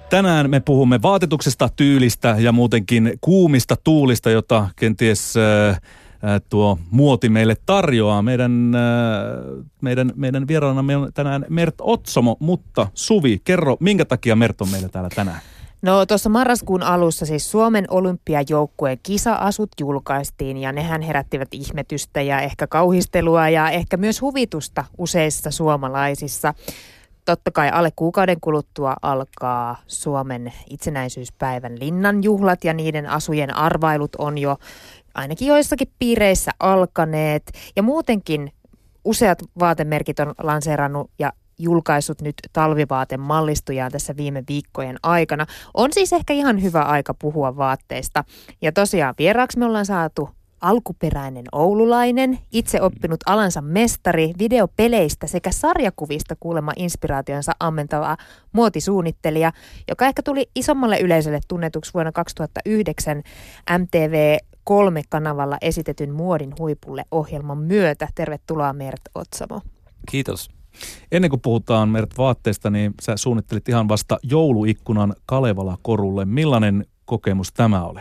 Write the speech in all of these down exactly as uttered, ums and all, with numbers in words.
Tänään me puhumme vaatetuksesta, tyylistä ja muutenkin kuumista tuulista, jota kenties äh, tuo muoti meille tarjoaa. Meidän, äh, meidän, meidän vieraanamme on tänään Mert Otsomo, mutta Suvi, kerro, minkä takia Mert on meillä täällä tänään? No tuossa marraskuun alussa siis Suomen olympiajoukkueen kisa-asut julkaistiin ja nehän herättivät ihmetystä ja ehkä kauhistelua ja ehkä myös huvitusta useissa suomalaisissa. Totta kai alle kuukauden kuluttua alkaa Suomen itsenäisyyspäivän linnanjuhlat ja niiden asujen arvailut on jo ainakin joissakin piireissä alkaneet. Ja muutenkin useat vaatemerkit on lanseerannut ja julkaissut nyt talvivaate-mallistujaan tässä viime viikkojen aikana. On siis ehkä ihan hyvä aika puhua vaatteista. Ja tosiaan vieraaksi me ollaan saatu alkuperäinen oululainen, itse oppinut alansa mestari, videopeleistä sekä sarjakuvista kuulemma inspiraationsa ammentava muotisuunnittelija, joka ehkä tuli isommalle yleisölle tunnetuksi vuonna kaksituhattayhdeksän M T V kolme kanavalla esitetyn Muodin huipulle -ohjelman myötä. Tervetuloa Mert Otsomo. Kiitos. Ennen kuin puhutaan Mert vaatteista, niin sä suunnittelit ihan vasta jouluikkunan Kalevala-korulle. Millainen kokemus tämä oli?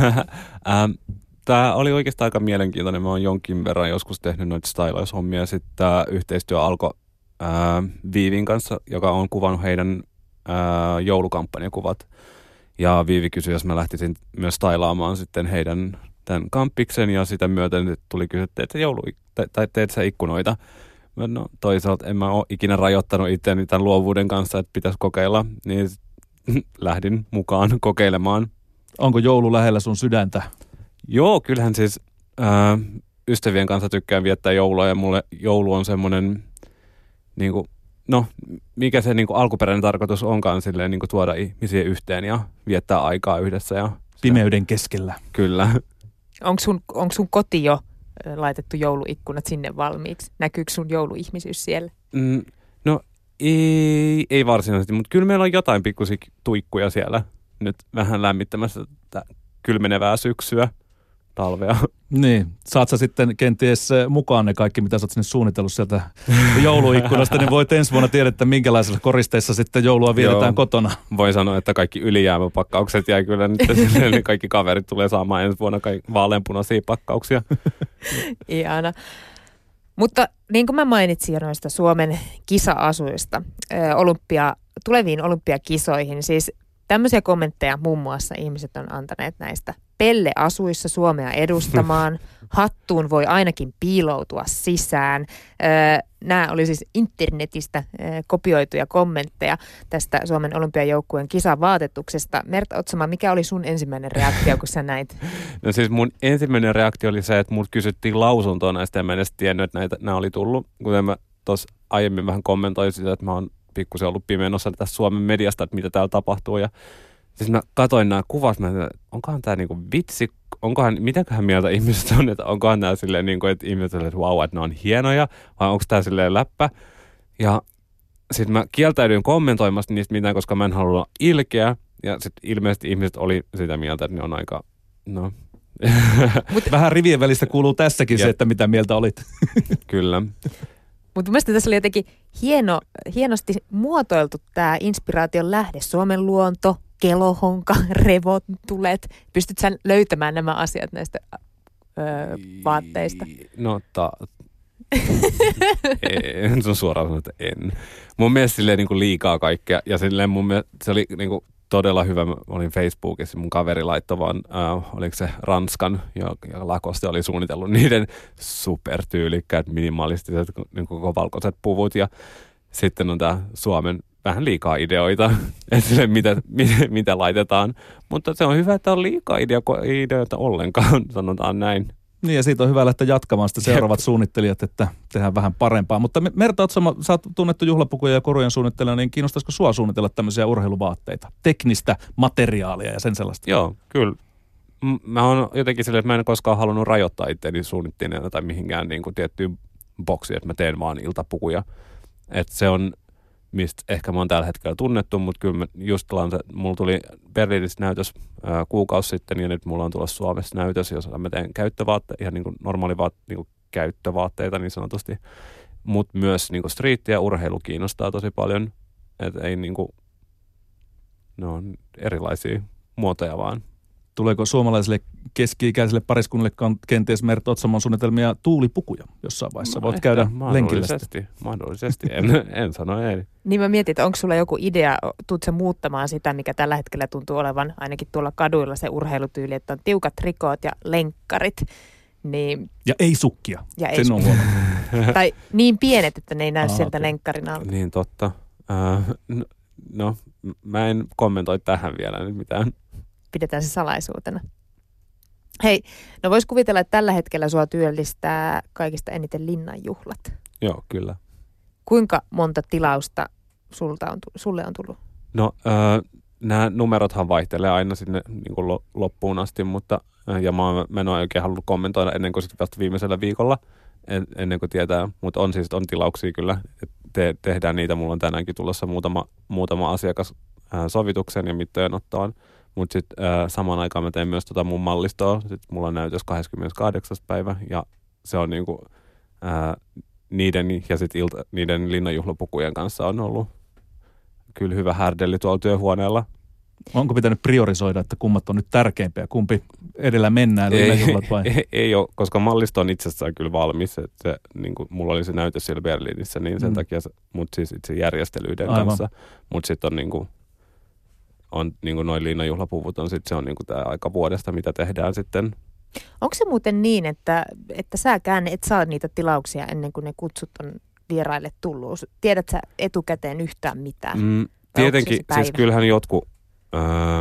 ähm. Tämä oli oikeastaan aika mielenkiintoinen. Mä oon jonkin verran joskus tehnyt noita stylaushommia. Sitten tämä yhteistyö alkoi ää, Viivin kanssa, joka on kuvannut heidän ää, joulukampanjakuvat. Ja Viivi kysyi, jos mä lähtisin myös stylaamaan sitten heidän tämän kamppiksen. Ja sitä myöten tuli kysytty, että joulu, tai teet sä ikkunoita? Mä, no toisaalta en mä ole ikinä rajoittanut itseäni tämän luovuuden kanssa, että pitäisi kokeilla. Niin lähdin mukaan kokeilemaan. Onko joulu lähellä sun sydäntä? Joo, kyllähän siis ää, ystävien kanssa tykkään viettää joulua ja mulle joulu on semmoinen, niin kuin, no mikä se niin kuin alkuperäinen tarkoitus onkaan silleen niin kuin tuoda ihmisiä yhteen ja viettää aikaa yhdessä. Ja pimeyden keskellä. Kyllä. Onko sun, onko sun koti jo laitettu jouluikkunat sinne valmiiksi? Näkyykö sun jouluihmisyys siellä? Mm, no ei, ei varsinaisesti, mutta kyllä meillä on jotain pikkusia tuikkuja siellä nyt vähän lämmittämässä tätä kylmenevää syksyä. Talvea. Niin. Saat sä sitten kenties mukaan ne kaikki, mitä sä oot sinne suunnitellut sieltä jouluikkunasta, niin voit ensi vuonna tiedä, että minkälaisilla koristeissa sitten joulua vietetään Joo. kotona. Voin sanoa, että kaikki ylijäämäpakkaukset jäi kyllä nyt silleen, niin kaikki kaverit tulee saamaan ensi vuonna vaaleanpunaisia pakkauksia. Ihana. Mutta niin kuin mä mainitsin jo noista Suomen kisa-asuista olympia, tuleviin olympiakisoihin, siis tämmöisiä kommentteja muun muassa ihmiset on antaneet näistä. Pelle asuissa Suomea edustamaan, hattuun voi ainakin piiloutua sisään. Nämä oli siis internetistä kopioituja kommentteja tästä Suomen olympiajoukkueen kisavaatetuksesta. Mert Otsomo, mikä oli sun ensimmäinen reaktio, kun sä näit? No siis mun ensimmäinen reaktio oli se, että mut kysyttiin lausuntoa näistä ja mä en edes tiennyt, että näitä, nämä oli tullut. Kuten mä tuossa aiemmin vähän kommentoin sitä, että mä oon pikkusen ollut pimeän osa tässä Suomen mediasta, että mitä täällä tapahtuu. Ja siis mä katsoin nämä kuvat, mä ajattelin, onkohan tämä niinku vitsi, onkohan, mitäköhän mieltä ihmiset on, että onkohan nämä silleen, niinku, että ihmiset on, että vau, että ne on hienoja, vai onko tämä silleen läppä. Ja sitten mä kieltäydyin kommentoimasta niistä mitään, koska mä en halua olla ilkeä. Ja sitten ilmeisesti ihmiset oli sitä mieltä, että ne on aika, no. Mutta vähän rivien välistä kuuluu tässäkin se, että mitä mieltä olit. Kyllä. Mutta mielestäni tässä oli jotenkin hieno, hienosti muotoiltu tämä inspiraation lähde. Suomen luonto, kelohonka, revontulet. Pystytkö sä löytämään nämä asiat näistä öö, vaatteista? No, ta- en, se on suoraan sanoa, että en. Mun mielestä silleen niin kuin liikaa kaikkea. Ja silleen mun mielestä se oli niin kuin todella hyvä. Mä olin Facebookissa, mun kaveri laittoi vaan, äh, oliko se Ranskan, ja, ja Lacoste oli suunnitellut niiden supertyylikkäät, minimalistiset, niin koko valkoiset puvut. Ja sitten on tää Suomen vähän liikaa ideoita, että mitä, mitä, mitä laitetaan. Mutta se on hyvä, että on liikaa ideo, ideoita ollenkaan, sanotaan näin. Niin ja siitä on hyvä lähteä jatkamaan sitten seuraavat suunnittelijat, että tehdään vähän parempaa. Mutta Mert Otsomo, sä oot tunnettu juhlapukuja ja korujen suunnittelijana, niin kiinnostaisiko sua suunnitella tämmöisiä urheiluvaatteita? Teknistä materiaalia ja sen sellaista? Joo, kyllä. Mä oon jotenkin silleen, että mä en koskaan halunnut rajoittaa itseäni suunnittelijana tai mihinkään niin kuin tiettyyn boksiin, että mä teen vaan iltapukuja. Että se on, mistä ehkä mä oon tällä hetkellä tunnettu, mutta kyllä mä just lanse, mulla tuli Berliinissä näytös ää, kuukausi sitten ja nyt mulla on tulossa Suomessa näytös, jossa mä teen käyttövaatteita, ihan niin kuin normaali vaat, niin kuin käyttövaatteita niin sanotusti, mutta myös niin kuin street ja urheilu kiinnostaa tosi paljon, että ei niin kuin, ne on erilaisia muotoja vaan. Tuleeko suomalaisille keski-ikäisille pariskunnille kenties Mert Otsamon suunnitelmia tuulipukuja jossain vaiheessa? No, voit käydä lenkillä mahdollisesti, mahdollisesti. En, en sano ei. Niin mä mietin, että onko sulla joku idea, tuut sä muuttamaan sitä, mikä tällä hetkellä tuntuu olevan ainakin tuolla kaduilla se urheilutyyli, että on tiukat trikoot ja lenkkarit. Niin, ja ei sukkia, ja sen ei on huomannut. Tai niin pienet, että ne ei näy Aha, sieltä okay. lenkkarin alta. Niin totta. Uh, no, no, mä en kommentoi tähän vielä nyt mitään. Pidetään se salaisuutena. Hei, no vois kuvitella, että tällä hetkellä sua työllistää kaikista eniten linnanjuhlat. Joo, kyllä. Kuinka monta tilausta sulta on, sulle on tullut? No, uh, nämä numerothan vaihtelee aina sinne niin kuin loppuun asti, mutta ja mä, mä en ole oikein halunnut kommentoida ennen kuin sitten vasta viimeisellä viikolla, en, ennen kuin tietää, mutta on siis on tilauksia kyllä, Te, tehdään niitä, mulla on tänäänkin tulossa muutama, muutama asiakas äh, sovituksen ja mittojen ottoon, mutta sitten äh, samaan aikaan mä teen myös tota mun mallistoa, sitten mulla on näytös kahdeskymmeneskahdeksas päivä ja se on niinku äh, niiden ja sitten niiden linnanjuhlapukujen kanssa on ollut kyllä hyvä härdelli tuolla työhuoneella. Onko pitänyt priorisoida, että kummat on nyt tärkeimpiä? Kumpi edellä mennään? Ei, vai? ei, ei ole, koska mallisto on itsessään kyllä valmis. Että se, niin kuin, mulla oli se näytös siellä Berliinissä, niin sen mm. takia, mutta siis itse järjestelyiden Aivan. kanssa. Mutta sitten on, niin kuin, on niin kuin noin linnanjuhlapuvut, on sitten se on niin kuin tämä aika vuodesta, mitä tehdään sitten. Onko se muuten niin, että, että säkään et saa niitä tilauksia ennen kuin ne kutsut on vieraille tullut? Tiedät sä etukäteen yhtään mitään? Mm, tietenkin, siis kyllähän jotkut Öö,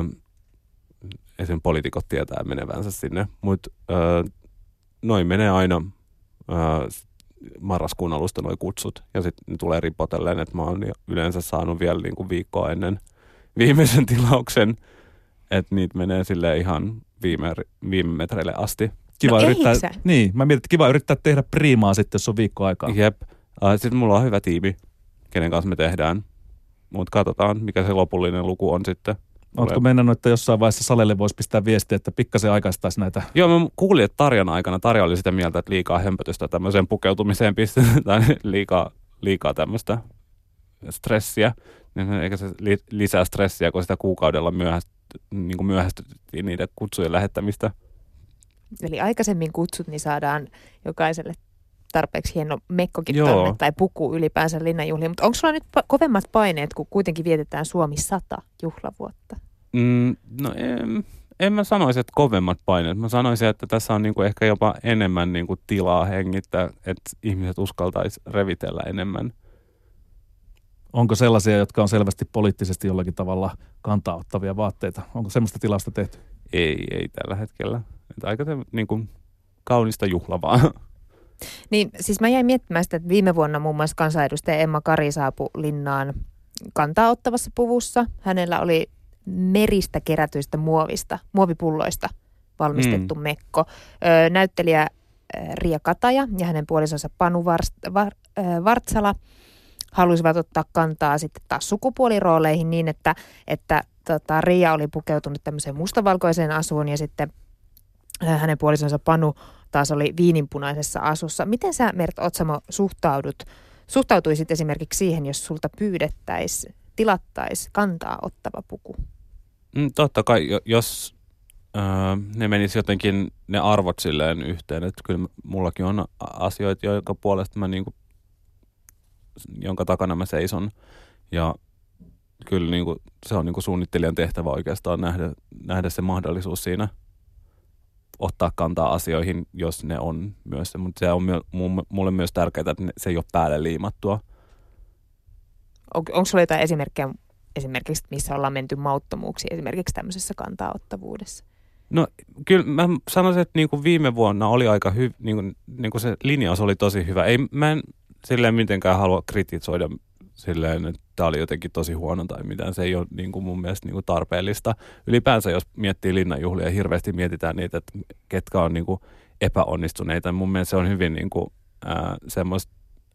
esim. Poliitikot tietää menevänsä sinne, mutta öö, noin menee aina öö, marraskuun alusta noi kutsut ja sitten ne tulee ripotelleen, että mä oon yleensä saanut vielä niinku viikkoa ennen viimeisen tilauksen, että niitä menee silleen ihan viime, viime metreille asti. Kiva no yrittää, niin, mä mietin, että kiva yrittää tehdä priimaa sitten, jos on viikko aikaa. Jep, äh, sitten mulla on hyvä tiimi, kenen kanssa me tehdään, mutta katsotaan mikä se lopullinen luku on sitten. Oletko mennnyt, että jossain vaiheessa salelle voisi pistää viestiä, että pikkasen aikaistaisi näitä? Joo, mä kuulin, että Tarjan aikana Tarja oli sitä mieltä, että liikaa hömpötystä tämmöiseen pukeutumiseen pistetään, liikaa, liikaa tämmöistä stressiä. Eikä se lisää stressiä, kun sitä kuukaudella myöhäst, niin kuin myöhästyttiin niiden kutsujen lähettämistä. Eli aikaisemmin kutsut, niin saadaan jokaiselle tarpeeksi hieno mekkokin tonne tai puku ylipäänsä linnanjuhliin. Mutta onko sulla nyt pa- kovemmat paineet, kun kuitenkin vietetään Suomi sata juhlavuotta? Mm, no en, en mä sanoisi, että kovemmat paineet. Mä sanoisin, että tässä on niinku ehkä jopa enemmän niinku tilaa hengittää, että ihmiset uskaltaisi revitellä enemmän. Onko sellaisia, jotka on selvästi poliittisesti jollakin tavalla kantaa ottavia vaatteita? Onko semmoista tilasta tehty? Ei, ei tällä hetkellä. Että aika te, niinku, kaunista juhlavaa. Niin, siis mä jäin miettimään sitä, että viime vuonna muun muassa kansanedustaja Emma Kari saapui linnaan kantaa ottavassa puvussa. Hänellä oli meristä kerätyistä muovista, muovipulloista valmistettu mm. mekko. Ö, näyttelijä Ria Kataja ja hänen puolisonsa Panu Varst, Var, ö, Vartsala halusivat ottaa kantaa sitten taas sukupuolirooleihin niin, että, että tota, Ria oli pukeutunut tämmöiseen mustavalkoiseen asuun ja sitten hänen puolisonsa Panu taas oli viininpunaisessa asussa. Miten sä, Mert Otsamo, suhtaudut, suhtautuisit esimerkiksi siihen, jos sulta pyydettäisiin, tilattaisiin kantaa ottava puku? Mm, totta kai, jos äh, ne menisi jotenkin ne arvot silleen yhteen, että kyllä mullakin on asioita, jotka puolesta mä niinku, jonka takana mä seison. Ja kyllä niinku, se on niinku suunnittelijan tehtävä oikeastaan nähdä, nähdä se mahdollisuus siinä. Ottaa kantaa asioihin, jos ne on myös se, mutta se on mulle myös tärkeää, että se ei ole päälle liimattua. On, onko sulla jotain esimerkkejä esimerkiksi, missä ollaan menty mauttomuuksiin esimerkiksi tämmöisessä kantaa-ottavuudessa? No kyllä mä sanoisin, että niin kuin viime vuonna oli aika hyvä, niin kuin, niin kuin se linjaus oli tosi hyvä. Ei, mä en silleen mitenkään halua kritisoida silleen, että tämä oli jotenkin tosi huono tai mitään. Se ei ole niin kuin mun mielestä niin kuin tarpeellista. Ylipäänsä jos miettii linnanjuhlia, hirveästi mietitään niitä, että ketkä on niin kuin epäonnistuneita. Mun mielestä se on hyvin niin kuin, ää, semmoista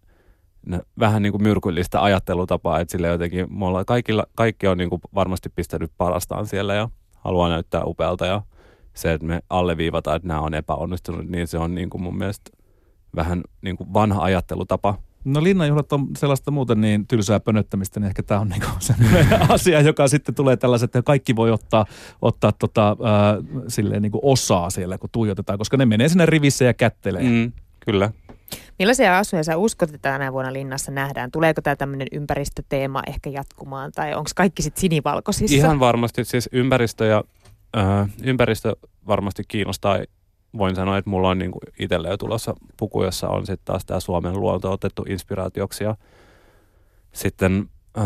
vähän niin kuin myrkyllistä ajattelutapaa, että sille jotenkin me ollaan kaikilla, kaikki on niin kuin varmasti pistänyt parastaan siellä ja haluaa näyttää upealta ja se, että me alleviivataan, että nämä on epäonnistunut, niin se on niin kuin mun mielestä vähän niin kuin vanha ajattelutapa. No linnanjuhlat on sellaista muuten niin tylsää pönöttämistä, niin ehkä tämä on niinku sellainen asia, joka sitten tulee tällaiset, että kaikki voi ottaa, ottaa tota, äh, silleen niinku osaa siellä, kun tuijotetaan, koska ne menee sinne rivissä ja kättelee. Mm, kyllä. Millaisia asuja sä uskot, että tänä vuonna linnassa nähdään? Tuleeko tämä tämmöinen ympäristöteema ehkä jatkumaan, tai onko kaikki sitten sinivalkoisissa? Ihan varmasti, siis ympäristö ja äh, ympäristö varmasti kiinnostaa. Voin sanoa, että mulla on niinku itselle jo tulossa puku, jossa on sitten taas tämä Suomen luonto otettu inspiraatioksi. Ja sitten öö,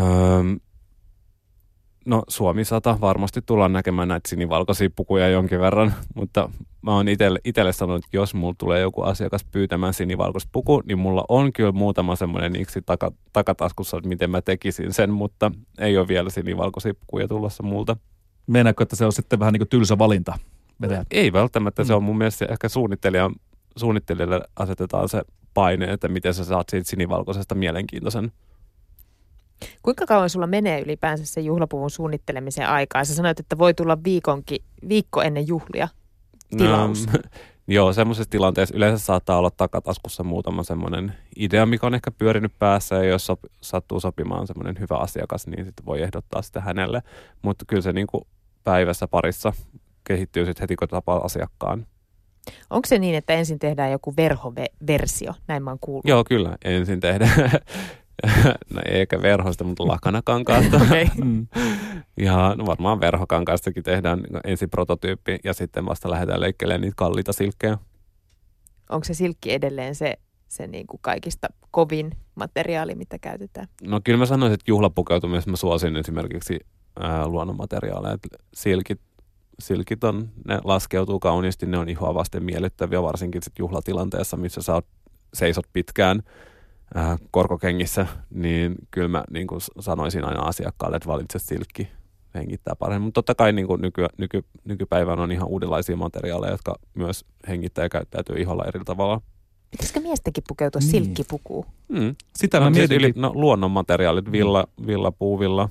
no Suomi sata varmasti tullaan näkemään näitä sinivalkoisia pukuja jonkin verran, mutta mä oon itselle, itselle sanonut, että jos mulla tulee joku asiakas pyytämään sinivalkoista puku, niin mulla on kyllä muutama semmoinen iksi taka, takataskussa, että miten mä tekisin sen, mutta ei ole vielä sinivalkoisia pukuja tulossa multa. Meinaatko, että se on sitten vähän niin kuin tylsä valinta? Ei välttämättä. Mm. Se on mun mielestä ehkä suunnittelijan, suunnittelijalle asetetaan se paine, että miten sä saat siitä sinivalkoisesta mielenkiintoisen. Kuinka kauan sulla menee ylipäänsä se juhlapuvun suunnittelemisen aikaa? Sä sanoit, että voi tulla viikonkin, viikko ennen juhlia tilaus. No, joo, semmoisessa tilanteessa yleensä saattaa olla takataskussa muutama semmoinen idea, mikä on ehkä pyörinyt päässä, ja jos sop, sattuu sopimaan semmoinen hyvä asiakas, niin sitten voi ehdottaa sitä hänelle. Mutta kyllä se niin kuin päivässä parissa kehittyy sitten heti, kun tapaa asiakkaan. Onko se niin, että ensin tehdään joku verhoversio? Näin mä oon kuullut. Joo, kyllä. Ensin tehdään. No eikä verhosta, mutta lakanakankaasta. Okay. Ja no varmaan verhokankaastakin tehdään ensin prototyyppi ja sitten vasta lähdetään leikkelemään niitä kalliita silkkejä. Onko se silkki edelleen se, se niin kuin kaikista kovin materiaali, mitä käytetään? No kyllä mä sanoisin, että juhlapukeutumisessa mä suosin esimerkiksi ää, luonnonmateriaaleja. Silkit, silkit on, ne laskeutuu kauniisti, ne on ihoa vasten miellyttäviä, varsinkin sit juhlatilanteessa, missä sä oot, seisot pitkään Äh, korkokengissä, niin kyllä mä niin kuin sanoisin aina asiakkaalle, että valitse silkki, hengittää paremmin. Mutta totta kai niin kuin nyky, nyky, nykypäivänä on ihan uudenlaisia materiaaleja, jotka myös hengittää ja käyttäytyy iholla eri tavalla. Pitäisikö miestenkin pukeutua niin silkkipukuun? Mm. Sitä no, mä mietin. Yli, no, luonnonmateriaalit, villa, villa, puuvilla,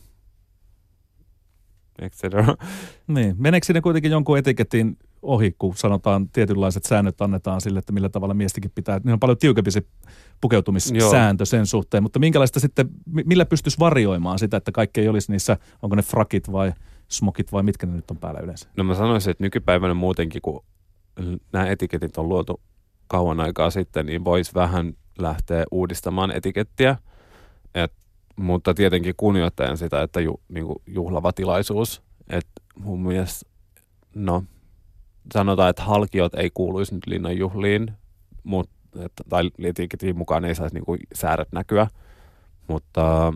et cetera. Niin. Meneekö sinne kuitenkin jonkun etiketin ohi, kun sanotaan tietynlaiset säännöt annetaan sille, että millä tavalla miestikin pitää. Niin on paljon tiukempi se pukeutumissääntö Joo. sen suhteen, mutta minkälaista sitten, millä pystyisi varioimaan sitä, että kaikki ei olisi niissä, onko ne frakit vai smokit vai mitkä ne nyt on päällä yleensä? No mä sanoisin, että nykypäivänä muutenkin, kun nämä etiketit on luotu kauan aikaa sitten, niin voisi vähän lähteä uudistamaan etikettiä, Et, mutta tietenkin kunnioittaen sitä, että ju, niin kuin juhlava tilaisuus, että mun mielestä, no sanotaan, että halkiot ei kuuluisi nyt linnan juhliin, mut, et, tai etiketin mukaan ei saisi niin kuin säädöt näkyä, mutta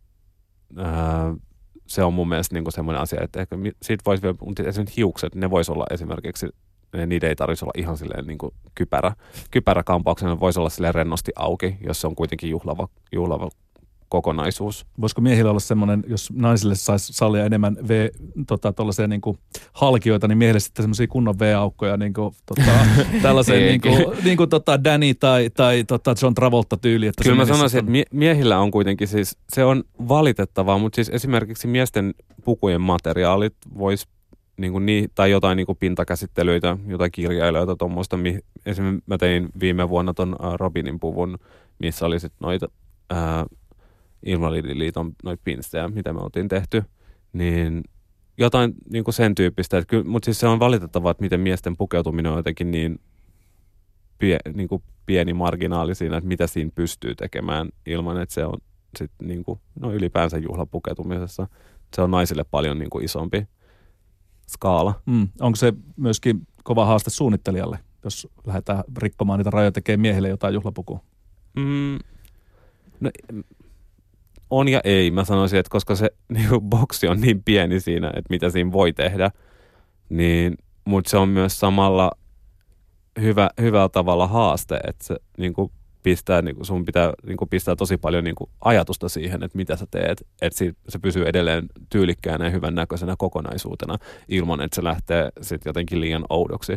ää, se on mun mielestä niin kuin semmoinen asia, että ehkä siitä voisi vielä, mutta esimerkiksi hiukset, ne voisi olla esimerkiksi, niitä ei tarvitsisi olla ihan silleen niin kuin kypärä. Kypäräkampauksena voisi olla silleen rennosti auki, jos se on kuitenkin juhlava, juhlava kokonaisuus. Voisiko miehillä olla semmoinen, jos naisille saisi sallia enemmän v, tota, tollaisia niin kuin halkioita, niin miehille sitten semmoisia kunnon V-aukkoja, niin kuin tota, tällaiseen niin kuin, niin kuin tota Danny tai, tai tota John Travolta-tyyli. Että Kyllä mä sanoisin, että mie- miehillä on kuitenkin siis, se on valitettavaa, mutta siis esimerkiksi miesten pukujen materiaalit vois niin kuin niin, tai jotain niin kuin pintakäsittelyitä, jotain kirjailijoita tuommoista. Esimerkiksi mä tein viime vuonna ton Robinin puvun, missä oli sitten noita ää, Invalidiliiton noita pinstejä, mitä me oltiin tehty, niin jotain niin kuin sen tyyppistä. Että kyllä, mutta siis se on valitettavaa, että miten miesten pukeutuminen on jotenkin niin, pie, niin kuin pieni marginaali siinä, että mitä siinä pystyy tekemään ilman, että se on sit niin kuin, no ylipäänsä juhlapukeutumisessa. Se on naisille paljon niin kuin isompi skaala. Mm. Onko se myöskin kova haaste suunnittelijalle, jos lähdetään rikkomaan niitä rajoja, tekee miehille jotain juhlapukua? Mm. No, on ja ei. Mä sanoisin, että koska se niin kuin boksi on niin pieni siinä, että mitä siinä voi tehdä, niin, mutta se on myös samalla hyvä, hyvällä tavalla haaste, että se niin kuin pistää, niin kuin sun pitää niin kuin pistää tosi paljon niin kuin ajatusta siihen, että mitä sä teet, että se pysyy edelleen tyylikkäänä ja hyvän näköisenä kokonaisuutena ilman, että se lähtee sitten jotenkin liian oudoksi.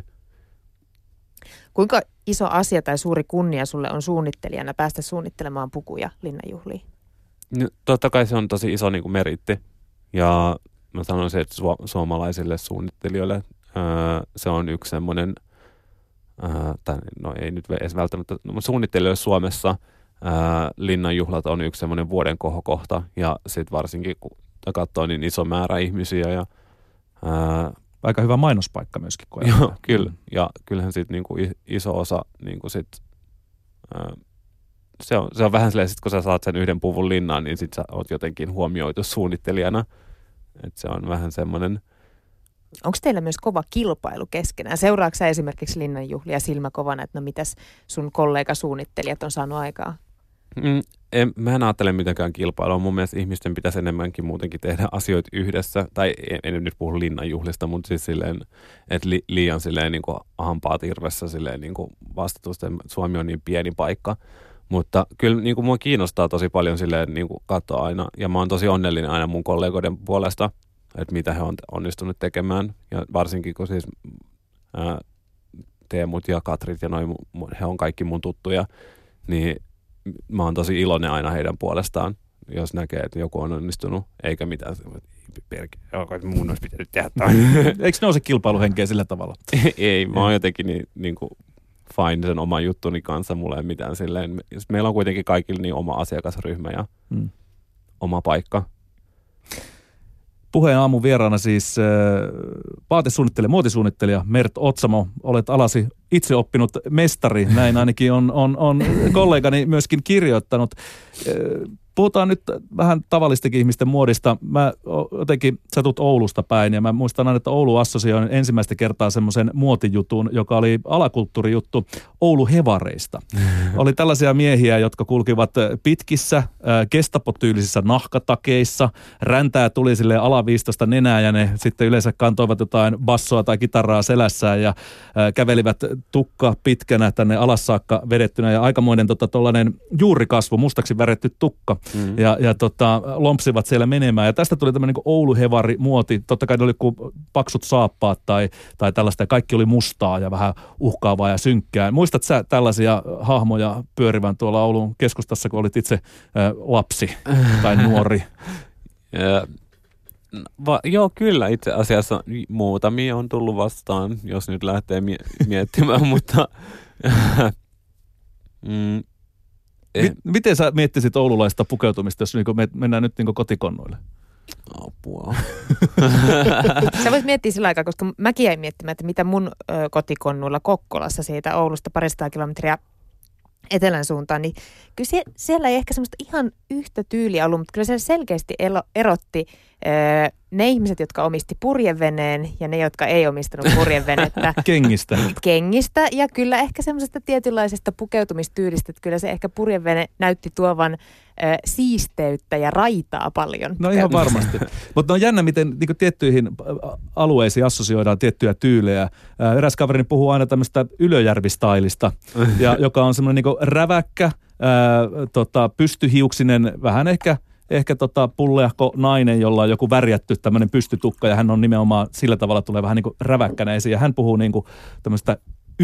Kuinka iso asia tai suuri kunnia sulle on suunnittelijana päästä suunnittelemaan pukuja linnanjuhliin? No, totta kai se on tosi iso niin kuin meritti. Ja mä sanoisin, että su- suomalaisille suunnittelijoille ää, se on yksi semmoinen, ää, tai no ei nyt edes välttämättä, no, suunnittelijoille Suomessa ää, linnanjuhlat on yksi semmoinen vuoden kohokohta ja sitten varsinkin kun katsoo niin iso määrä ihmisiä ja ää, aika hyvä mainospaikka myöskin. Joo, kyllä. Ja kyllähän sitten niinku iso osa, niinku sit, ää, se, on, se on vähän silleen, sit kun sä saat sen yhden puvun linnaan, niin sit sä oot jotenkin huomioitu suunnittelijana. Et se on vähän semmoinen. Onko teillä myös kova kilpailu keskenään? Seuraatko sä esimerkiksi linnanjuhlia silmäkovana, että no mitäs sun kollega suunnittelijat on saanut aikaa? Mm, en, mä en ajattele mitenkään kilpailua. Mun mielestä ihmisten pitäisi enemmänkin muutenkin tehdä asioita yhdessä. Tai en, en nyt puhu linnanjuhlista, mutta siis silleen, että li, liian silleen niin kuin hampaat irvessä silleen niin kuin vastatusten. Suomi on niin pieni paikka. Mutta kyllä niin kuin mua kiinnostaa tosi paljon silleen niin kuin katsoa aina. Ja mä oon tosi onnellinen aina mun kollegoiden puolesta, että mitä he on onnistunut tekemään. Ja varsinkin kun siis ää, Teemut ja Katrit ja noin, he on kaikki mun tuttuja, niin mä oon tosi iloinen aina heidän puolestaan, jos näkee, että joku on onnistunut, eikä mitään. Perke, mun olisi pitänyt tehdä tämä. Eikö ne ole se kilpailuhenkeä sillä tavalla? Ei, mä oon jotenkin niin, niin kuin fine sen oman juttuni kanssa, mulla ei mitään silleen. Meillä on kuitenkin kaikilla niin oma asiakasryhmä ja hmm. oma paikka. Puheen aamun vieraana siis äh, vaatesuunnittelija, muotisuunnittelija Mert Otsamo. Olet alasi itse oppinut mestari, näin ainakin on, on, on kollegani myöskin kirjoittanut. Äh, puhutaan nyt vähän tavallistakin ihmisten muodista. Mä jotenkin, sä tulet Oulusta päin ja mä muistan aina, että Oulu assosioin ensimmäistä kertaa semmoisen muotijutun, joka oli alakulttuurijuttu Oulu-hevareista. Oli tällaisia miehiä, jotka kulkivat pitkissä, Gestapo-tyylisissä nahkatakeissa. Räntää tuli silleen alaviistosta nenää ja ne sitten yleensä kantoivat jotain bassoa tai kitaraa selässään ja kävelivät tukka pitkänä tänne alas saakka vedettynä ja aikamoinen tota, tollainen juurikasvu, mustaksi väretty tukka. Mm. Ja, ja tota, lompsivat siellä menemään. Ja tästä tuli tämmöinen niin Oulu-hevari-muoti. Totta kai ne oli kuin paksut saappaat tai, tai tällaista. Ja kaikki oli mustaa ja vähän uhkaavaa ja synkkää. Muistat sä tällaisia hahmoja pyörivän tuolla Oulun keskustassa, kun olit itse äh, lapsi tai nuori? ja, va, joo, kyllä. Itse asiassa muutamia on tullut vastaan, jos nyt lähtee mie- miettimään. mutta mm, Miten sä miettisit oululaista pukeutumista, jos niinku me mennään nyt niinku kotikonnoille? Apua. Sä voit miettiä sillä aikaa, koska mäkin jäin miettimään, että mitä mun ö, kotikonnuilla Kokkolassa siitä Oulusta parista kilometriä etelän suuntaan, niin kyllä sie, siellä ei ehkä semmoista ihan yhtä tyyliä ollut, mutta kyllä se selkeästi elo, erotti ö, ne ihmiset, jotka omisti purjeveneen ja ne, jotka ei omistanut purjevenettä. Kengistä. Kengistä ja kyllä ehkä semmoisesta tietynlaisesta pukeutumistyylistä, että kyllä se ehkä purjevene näytti tuovan ö, siisteyttä ja raitaa paljon. No ihan varmasti. Mutta on jännä, miten niin tiettyihin alueisiin assosioidaan tiettyjä tyylejä. Eräs kaverini puhuu aina tämmöistä Ylöjärvi-stylista, ja, joka on semmoinen niin räväkkä, ää, tota, pystyhiuksinen, vähän ehkä Ehkä tota pulleahko nainen, jolla on joku värjätty tämmöinen pystytukka ja hän on nimenomaan sillä tavalla tulee vähän niin kuin räväkkänä esiin ja hän puhuu niin kuin tämmöistä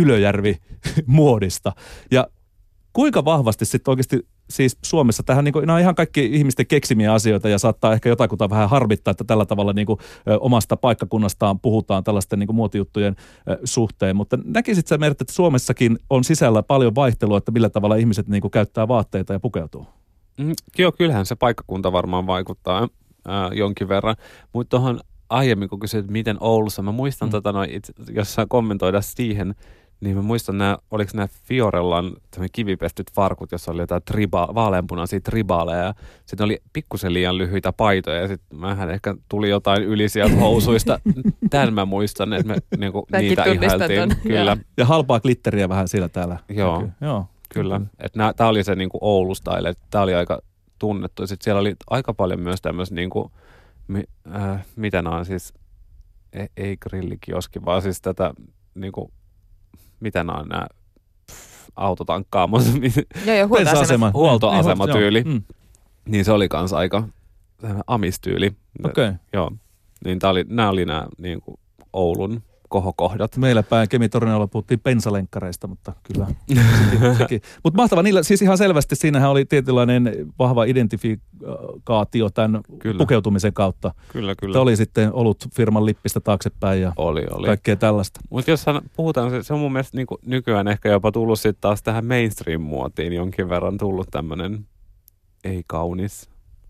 Ylöjärvi-muodista. Ja kuinka vahvasti sitten oikeasti siis Suomessa tähän niin kuin, nämä on ihan kaikki ihmisten keksimiä asioita ja saattaa ehkä jotakuta vähän harmittaa, että tällä tavalla niin kuin, ö, omasta paikkakunnastaan puhutaan tällaisten niin kuin muotijuttujen ö, suhteen. Mutta näkisit sä, Mert, että Suomessakin on sisällä paljon vaihtelua, että millä tavalla ihmiset niin kuin, käyttää vaatteita ja pukeutuu? Mm, joo, kyllähän se paikkakunta varmaan vaikuttaa ää, jonkin verran, mutta tuohon aiemmin kun kysyit, että miten Oulussa, mä muistan, mm. tota, no, itse, jos saa kommentoida siihen, niin mä muistan, nää, oliko nämä Fiorellan kivipestyt farkut, jossa oli jotain triba, vaaleanpunaisia tribaaleja, sitten oli pikkusen liian lyhyitä paitoja, ja sitten mähän ehkä tuli jotain yli sieltä housuista. Tän mä muistan, että me niinku, niitä ihailtiin. Kyllä. Ja halpaa glitteriä vähän siellä täällä. Joo. Näkyy. Joo. Kyllä, että tämä oli se niinku Oulu-style, että tämä oli aika tunnettu. Sitten siellä oli aika paljon myös tämmöistä, niinku, mi, äh, mitä nämä on siis, ei, ei grillikioski, vaan siis tätä, niinku, mitä nämä on nämä autotankkaamot. Joo, joo, huoltoasema. Huoltoasematyyli. Mm. Niin se oli kans aika amistyyli. Okei. Okay. Joo, niin tää oli, nämä oli nämä niinku Oulun kohokohdat. Meillä päin Kemi-Torniolla puhuttiin pensalenkkareista, mutta kyllä sekin. sekin. Mutta mahtava, niillä siis ihan selvästi siinähän oli tietynlainen vahva identifikaatio tämän kyllä. pukeutumisen kautta. Kyllä, kyllä. Tämä oli sitten ollut firman lippistä taaksepäin ja oli, oli. kaikkea tällaista. Mutta jos puhutaan, se, se on mun mielestä niin kuin nykyään ehkä jopa tullut sitten taas tähän mainstream-muotiin jonkin verran tullut tämmöinen ei-kaunis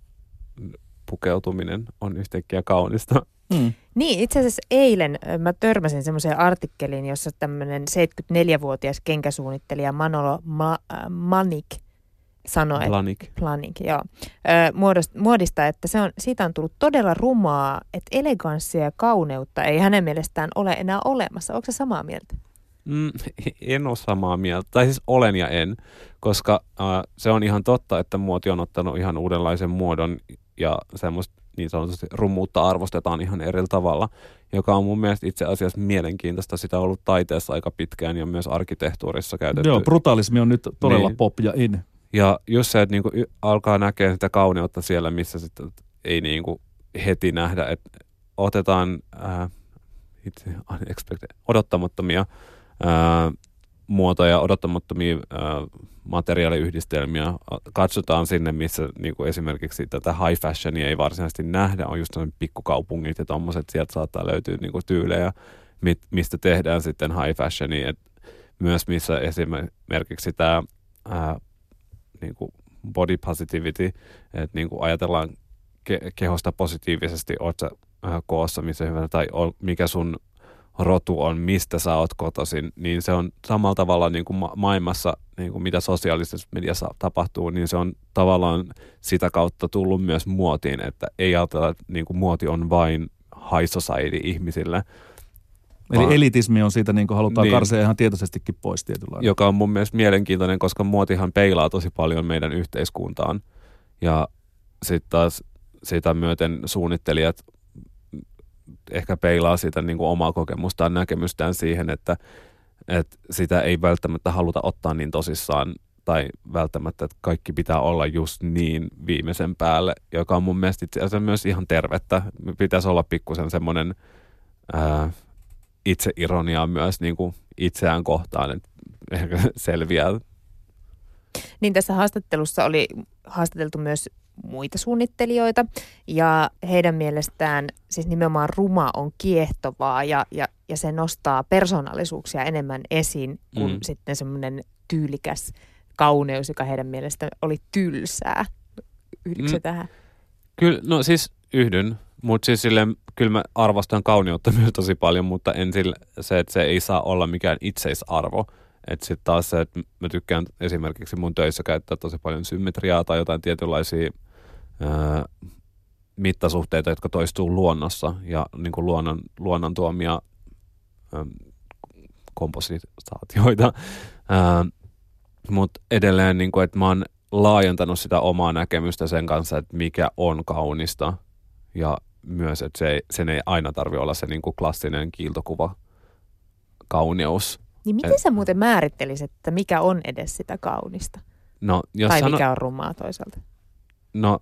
pukeutuminen on yhtäkkiä kaunista. Hmm. Niin, itse asiassa eilen mä törmäsin semmoiseen artikkeliin, jossa tämmöinen seitsemänkymmentäneljävuotias kenkäsuunnittelija Manolo Ma- äh, Manik sanoi, Planik. Että, Planik, joo, äh, muodost, muodista, että se on, siitä on tullut todella rumaa, että eleganssia ja kauneutta ei hänen mielestään ole enää olemassa. Onko se samaa mieltä? Mm, en ole samaa mieltä, tai siis olen ja en, koska äh, se on ihan totta, että muoti on ottanut ihan uudenlaisen muodon ja semmoista niin sanotusti rummuutta arvostetaan ihan eri tavalla, joka on mun mielestä itse asiassa mielenkiintoista. Sitä on ollut taiteessa aika pitkään ja myös arkkitehtuurissa käytetty. Joo, brutaalismi on nyt todella niin. Pop ja in. Ja just se, että niinku alkaa näkeä sitä kauneutta siellä, missä sitten ei niinku heti nähdä, että otetaan äh, itse unexpected, odottamattomia ää, muotoja, odottamattomia ää, materiaaliyhdistelmiä. Katsotaan sinne, missä niin kuin esimerkiksi tätä high fashionia ei varsinaisesti nähdä. On just sellaiset pikkukaupungit ja tommoset. Sieltä saattaa löytyä niin kuin tyylejä, mit, mistä tehdään sitten high fashionia. Et myös missä esimerkiksi tämä ää, niin kuin body positivity, että niin kuin ajatellaan ke- kehosta positiivisesti, oot sä ää, koossa, missä hyvänä, tai ol, mikä sun rotu on, mistä sä oot kotoisin, niin se on samalla tavalla niin kuin ma- maailmassa, niin kuin mitä sosiaalisessa mediassa tapahtuu, niin se on tavallaan sitä kautta tullut myös muotiin, että ei ajatella, että niin kuin muoti on vain high society ihmisille. Eli vaan elitismi on siitä, niin kuin halutaan niin karsia ihan tietoisestikin pois tietynlainen. Joka on mun mielestä mielenkiintoinen, koska muotihan peilaa tosi paljon meidän yhteiskuntaan. Ja sitten taas sitä myöten suunnittelijat ehkä peilaa sitä niin kuin omaa kokemustaan, näkemystään siihen, että, että sitä ei välttämättä haluta ottaa niin tosissaan tai välttämättä, että kaikki pitää olla just niin viimeisen päälle, joka on mun mielestä itse asiassa myös ihan tervettä. Pitäisi olla pikkusen semmoinen ää, itseironiaa myös niin kuin itseään kohtaan, että ehkä selviää. Niin tässä haastattelussa oli haastateltu myös muita suunnittelijoita ja heidän mielestään siis nimenomaan ruma on kiehtovaa ja, ja, ja se nostaa persoonallisuuksia enemmän esiin kuin mm. sitten semmoinen tyylikäs kauneus, joka heidän mielestään oli tylsää. Yhdytkö mm. tähän? Kyllä, no siis yhdyn, mutta siis silleen, kyllä mä arvostan kauneutta myös tosi paljon, mutta en sille, se, että se ei saa olla mikään itseisarvo. Että sitten taas se, että mä tykkään esimerkiksi mun töissä käyttää tosi paljon symmetriaa tai jotain tietynlaisia ää, mittasuhteita, jotka toistuu luonnossa ja niin kuin luonnon, luonnon tuomia ää, kompositaatioita. Mutta edelleen, niin kuin, että mä oon laajentanut sitä omaa näkemystä sen kanssa, että mikä on kaunista ja myös, että se ei, sen ei aina tarvitse olla se niin kuin klassinen kiiltokuva kauneus. Niin miten sä muuten määrittelisit, että mikä on edes sitä kaunista? No, jos tai sano, mikä on rumaa toisaalta? No,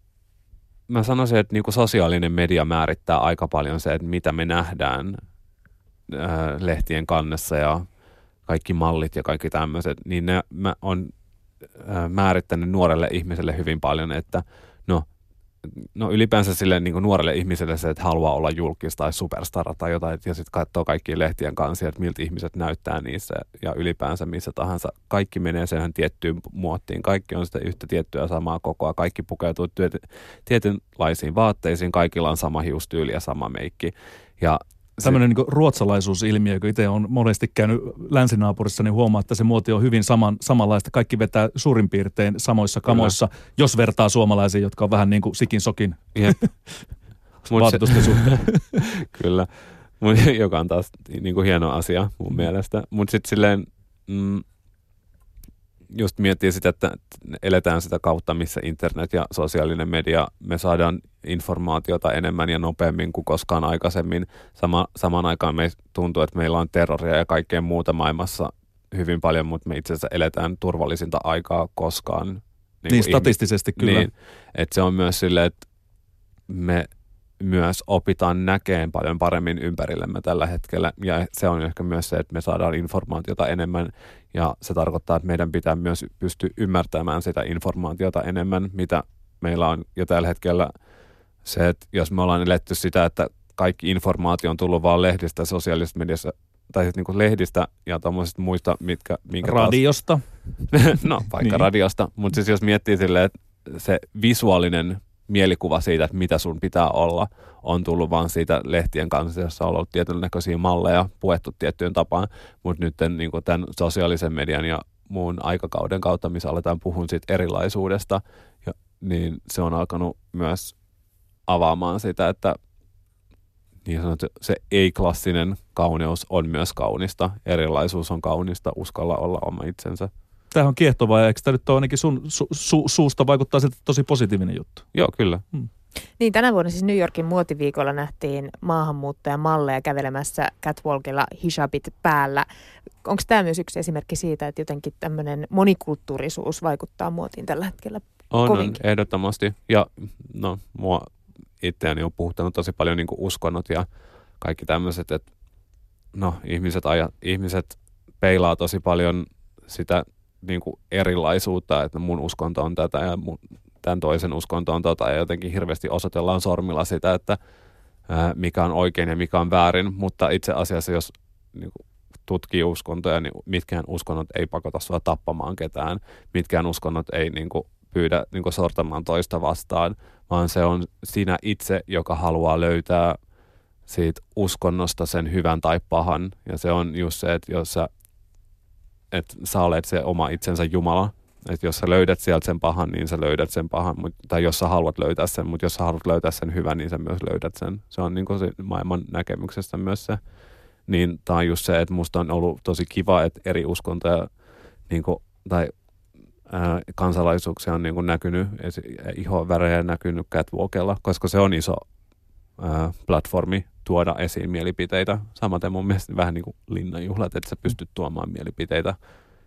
mä sanoisin, että niinku sosiaalinen media määrittää aika paljon se, että mitä me nähdään ää, lehtien kannessa ja kaikki mallit ja kaikki tämmöiset. Niin ne mä on ää, määrittänyt nuorelle ihmiselle hyvin paljon, että no, No ylipäänsä sille niin kuin nuorelle ihmiselle se, että haluaa olla julkis tai superstara tai jotain, ja sitten katsoo kaikkien lehtien kanssa, että miltä ihmiset näyttää niissä, ja ylipäänsä missä tahansa. Kaikki menee sen tiettyyn muottiin, kaikki on sitä yhtä tiettyä samaa kokoa, kaikki pukeutuu tietynlaisiin vaatteisiin, kaikilla on sama hiustyyli ja sama meikki, ja tämmöinen niin ruotsalaisuusilmiö, kun itse on monesti käynyt länsinaapurissa, niin huomaa, että se muoti on hyvin saman, samanlaista. Kaikki vetää suurin piirtein samoissa kamoissa, kyllä, jos vertaa suomalaisiin, jotka on vähän niin kuin sikin sokin vaatetusten suhteen. Kyllä, joka on taas niin kuin hieno asia mun mielestä. Mutta sitten silleen, mm, just miettii sitä, että eletään sitä kautta, missä internet ja sosiaalinen media, me saadaan informaatiota enemmän ja nopeammin kuin koskaan aikaisemmin. Sama, samaan aikaan me tuntuu, että meillä on terroria ja kaikkea muuta maailmassa hyvin paljon, mutta me itse asiassa eletään turvallisinta aikaa koskaan. Niin, niin statistisesti ihmis- kyllä. Niin, että se on myös silleen, että me myös opitaan näkeen paljon paremmin ympärillemme tällä hetkellä. Ja se on ehkä myös se, että me saadaan informaatiota enemmän. Ja se tarkoittaa, että meidän pitää myös pystyä ymmärtämään sitä informaatiota enemmän, mitä meillä on jo tällä hetkellä. Se, että jos me ollaan eletty sitä, että kaikki informaatio on tullut vaan lehdistä, sosiaalisesta mediassa, tai siis niin kuin lehdistä ja tuommoisista muista, mitkä... Minkä radiosta. Taas, no, vaikka niin. radiosta. Mutta siis jos miettii silleen, että se visuaalinen mielikuva siitä, että mitä sun pitää olla, on tullut vaan siitä lehtien kanssa, jossa on ollut tietynlaisia malleja puettu tiettyyn tapaan, mutta nyt niin kuin tämän sosiaalisen median ja muun aikakauden kautta, missä aletaan puhua siitä erilaisuudesta, ja, niin se on alkanut myös avaamaan sitä, että niin sanottu, se ei-klassinen kauneus on myös kaunista, erilaisuus on kaunista, uskalla olla oma itsensä. Tämä on kiehtovaa, ja eikö tämä nyt ole ainakin sun su, su, suusta vaikuttaa siltä tosi positiivinen juttu? Joo, kyllä. Hmm. Niin, tänä vuonna siis New Yorkin muotiviikolla nähtiin maahanmuuttajamalleja kävelemässä catwalkilla hijabit päällä. Onko tämä myös yksi esimerkki siitä, että jotenkin tämmöinen monikulttuurisuus vaikuttaa muotiin tällä hetkellä on, kovinkin? On, ehdottomasti. Ja no, mua itseäni on puhuttanut tosi paljon niin kuin uskonnot ja kaikki tämmöiset, että no, ihmiset, aja, ihmiset peilaa tosi paljon sitä niin kuin erilaisuutta, että mun uskonto on tätä ja mun, tämän toisen uskonto on tota, ja jotenkin hirveästi osoitellaan sormilla sitä, että ää, mikä on oikein ja mikä on väärin, mutta itse asiassa jos niin kuin tutkii uskontoja, niin mitkään uskonnot ei pakota sua tappamaan ketään, mitkään uskonnot ei niin kuin pyydä niin kuin sortamaan toista vastaan, vaan se on sinä itse, joka haluaa löytää siitä uskonnosta sen hyvän tai pahan, ja se on just se, että jos sä että sä olet se oma itsensä Jumala. Että jos sä löydät sieltä sen pahan, niin sä löydät sen pahan. Mut, tai jos sä haluat löytää sen, mutta jos sä haluat löytää sen hyvän, niin sä myös löydät sen. Se on niin kuin se maailman näkemyksestä myös se. Niin tää on just se, että musta on ollut tosi kiva, että eri uskontoja niin kuin, tai ää, kansalaisuuksia on niin kuin näkynyt, ihonvärejä näkynyt catwalkilla, koska se on iso ää, platformi tuoda esiin mielipiteitä. Samaten mun mielestä vähän niin kuin linnanjuhlat, että sä pystyt tuomaan mielipiteitä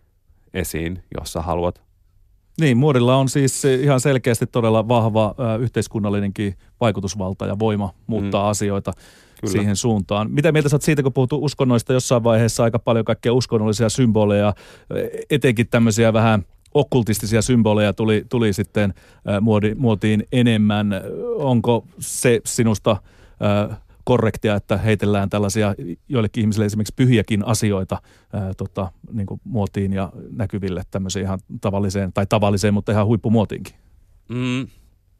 esiin, jos sä haluat. Niin, muodilla on siis ihan selkeästi todella vahva äh, yhteiskunnallinenkin vaikutusvalta ja voima muuttaa mm. asioita Kyllä. siihen suuntaan. Mitä mieltä sä oot siitä, kun puhuttu uskonnoista jossain vaiheessa aika paljon kaikkea uskonnollisia symboleja, etenkin tämmöisiä vähän okkultistisia symboleja tuli, tuli sitten äh, muodi, muotiin enemmän. Onko se sinusta äh, korrektia, että heitellään tällaisia joillekin ihmisille esimerkiksi pyhiäkin asioita ää, tota, niin kuin muotiin ja näkyville tämmöiseen ihan tavalliseen, tai tavalliseen, mutta ihan huippumuotiinkin? Mm.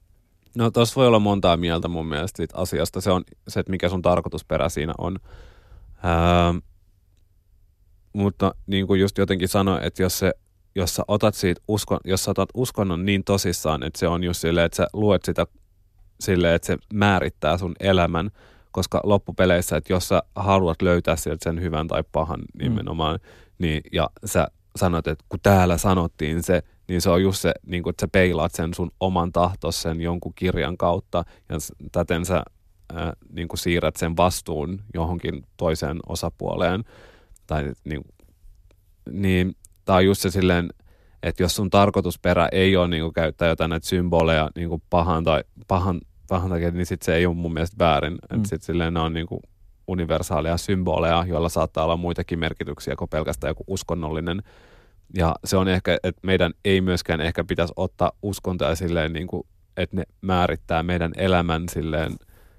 No tuossa voi olla montaa mieltä mun mielestä siitä asiasta. Se on se, että mikä sun tarkoitusperä siinä on. Ää, mutta niin kuin just jotenkin sanoin, että jos, se, jos, sä otat siitä uskon, jos sä otat uskonnon niin tosissaan, että se on just silleen, että sä luet sitä silleen, että se määrittää sun elämän, koska loppupeleissä, että jos sä haluat löytää sieltä sen hyvän tai pahan nimenomaan, mm. niin, ja sä sanot, että kun täällä sanottiin se, niin se on just se, niin kun, että sä peilaat sen sun oman tahtos sen jonkun kirjan kautta, ja täten sä äh, niin kun siirrät sen vastuun johonkin toiseen osapuoleen. Tai, niin, niin tää on just se silleen, että jos sun tarkoitusperä ei ole niin kun käyttää jotain näitä symboleja niin kun pahan tai pahan, pahan takia, niin sitten se ei ole mun mielestä väärin. Mm. Että sitten silleen ne on niinku universaaleja symboleja, joilla saattaa olla muitakin merkityksiä kuin pelkästään joku uskonnollinen. Ja se on ehkä, että meidän ei myöskään ehkä pitäisi ottaa uskontoja silleen, niinku, että ne määrittää meidän elämän silleen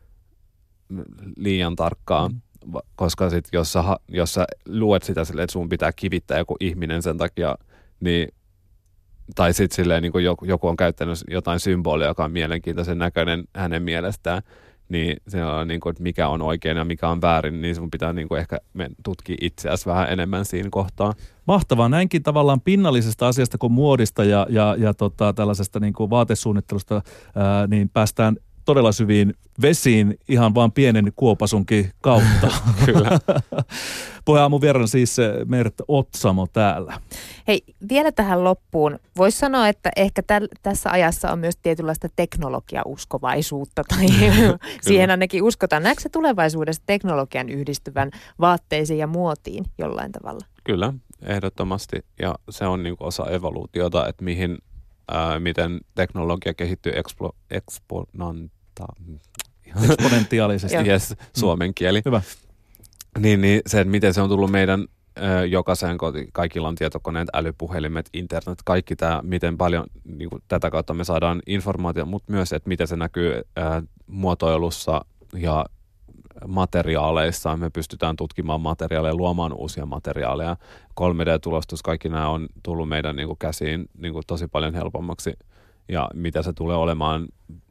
liian tarkkaan. Mm. Koska sitten jos sä, jos sä luet sitä silleen, että sun pitää kivittää joku ihminen sen takia, niin tai sitten silleen niin kuin joku, joku on käyttänyt jotain symbolia, joka on mielenkiintoisen näköinen hänen mielestään, niin se on niin kuin, että mikä on oikein ja mikä on väärin, niin sun pitää niin kuin ehkä tutkia itseäsi vähän enemmän siinä kohtaa. Mahtavaa. Näinkin tavallaan pinnallisesta asiasta kuin muodista ja, ja, ja tota, tällaisesta niin kuin vaatesuunnittelusta, ää, niin päästään todella syviin vesiin ihan vaan pienen kuopasunkin kautta. Kyllä. Puheenaamun vieraan siis Mert Otsamo täällä. Hei, vielä tähän loppuun. Voisi sanoa, että ehkä täl, tässä ajassa on myös tietynlaista teknologiauskovaisuutta, tai siihen ainakin uskotaan. Näetkö se tulevaisuudessa teknologian yhdistyvän vaatteisiin ja muotiin jollain tavalla? Kyllä, ehdottomasti. Ja se on niin kuin osa evoluutiota, että mihin, ää, miten teknologia kehittyy ekspo, eksponanta. Eksponentiaalisesti. Yes, suomen kieli. Hyvä. Niin, niin se, että miten se on tullut meidän ö, jokaisen koti, kaikilla on tietokoneet, älypuhelimet, internet, kaikki tämä, miten paljon niin kuin, tätä kautta me saadaan informaatiota, mutta myös, että miten se näkyy ö, muotoilussa ja materiaaleissa. Me pystytään tutkimaan materiaaleja, luomaan uusia materiaaleja. kolme D-tulostus, kaikki nämä on tullut meidän niin kuin, käsiin niin kuin, tosi paljon helpommaksi. Ja mitä se tulee olemaan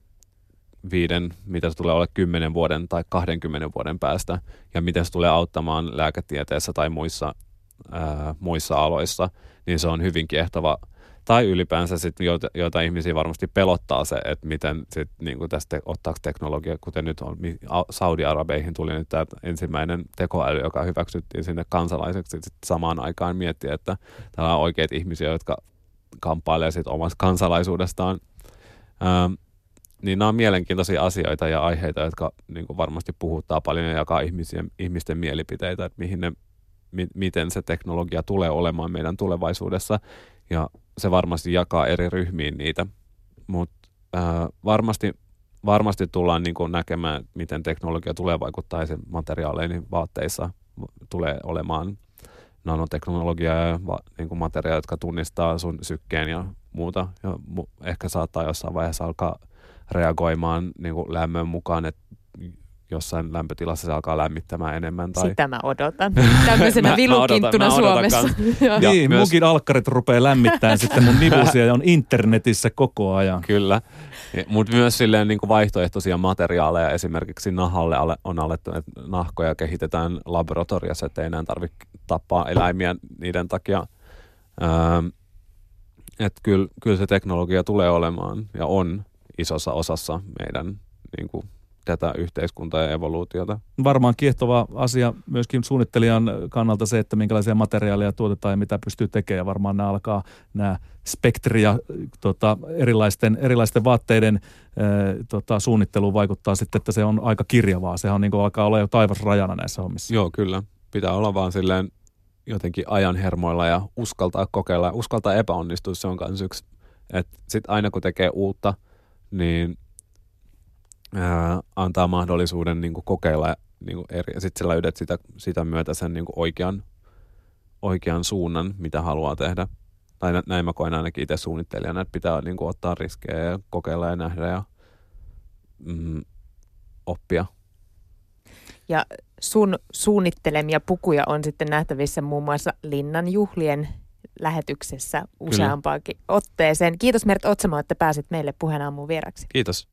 viiden, mitä se tulee olemaan kymmenen vuoden tai kahdenkymmenen vuoden päästä. Ja miten se tulee auttamaan lääketieteessä tai muissa, ää, muissa aloissa. Niin se on hyvin kiehtova. Tai ylipäänsä sitten, joita, joita ihmisiä varmasti pelottaa se, että miten sit, niin kuin tästä ottaako teknologia, kuten nyt on, Saudi-Arabeihin tuli nyt tämä ensimmäinen tekoäly, joka hyväksyttiin sinne kansalaiseksi, sit samaan aikaan miettiä, että täällä on oikeita ihmisiä, jotka kamppailee sit omasta kansalaisuudestaan. Ähm, niin nämä on mielenkiintoisia asioita ja aiheita, jotka niin kuin varmasti puhuttaa paljon ja jakaa ihmisten, ihmisten mielipiteitä, että mihin ne, mi, miten se teknologia tulee olemaan meidän tulevaisuudessa. Ja se varmasti jakaa eri ryhmiin niitä, mutta äh, varmasti, varmasti tullaan niin kuin näkemään, miten teknologia tulee vaikuttaa ja materiaaleihin vaatteissa tulee olemaan nanoteknologiaa ja va, niin kuin materiaaleja, jotka tunnistaa sun sykkeen ja muuta. Ja mu- ehkä saattaa jossain vaiheessa alkaa reagoimaan niin kuin lämmön mukaan, että jossain lämpötilassa se alkaa lämmittämään enemmän. Tai... Sitä mä odotan. Tämmöisenä vilukinttuna Suomessa. Niin, myös... munkin alkkarit rupeaa lämmittämään sitten mun nivusia ja on internetissä koko ajan. Kyllä, mutta myös silleen niin kuin vaihtoehtoisia materiaaleja esimerkiksi nahalle on alettu, että nahkoja kehitetään laboratoriassa, että ei enää tarvitse tappaa eläimiä niiden takia. Ähm, että kyllä, kyllä se teknologia tulee olemaan ja on isossa osassa meidän niin kuin tätä yhteiskuntaa ja evoluutiota. Varmaan kiehtova asia myöskin suunnittelijan kannalta se, että minkälaisia materiaaleja tuotetaan ja mitä pystyy tekemään. Varmaan nämä alkaa, nämä spektri ja tota, erilaisten, erilaisten vaatteiden äh, tota, suunnitteluun vaikuttaa sitten, että se on aika kirjavaa. Sehän on, niin kuin, alkaa olla jo taivasrajana näissä hommissa. Joo, kyllä. Pitää olla vaan silleen jotenkin ajan hermoilla ja uskaltaa kokeilla. Uskaltaa epäonnistua, se on myös yksi. Sitten aina kun tekee uutta, niin Ää, antaa mahdollisuuden niin kuin kokeilla niin kuin eri, ja sitten sä löydät sitä, sitä myötä sen niin kuin oikean, oikean suunnan, mitä haluaa tehdä. Tai näin mä koen ainakin itse suunnittelijana, että pitää niin kuin ottaa riskejä ja kokeilla ja nähdä ja mm, oppia. Ja sun suunnittelemia pukuja on sitten nähtävissä muun muassa Linnan juhlien lähetyksessä useampaankin otteeseen. Kiitos Mert Otsamo, että pääsit meille Puheen aamuun vieraksi. Kiitos.